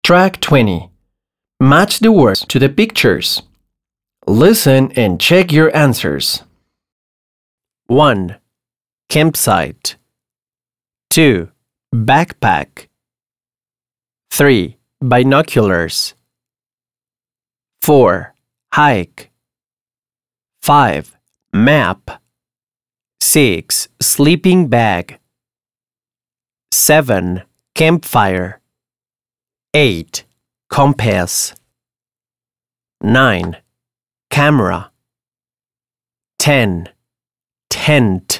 Track 20. Match the words to the pictures. Listen and check your answers. 1. Campsite. 2. Backpack. 3. Binoculars. 4. Hike. 5. Map. 6. Sleeping bag. 7. Campfire. 8. Compass. 9. Camera. 10. Tent.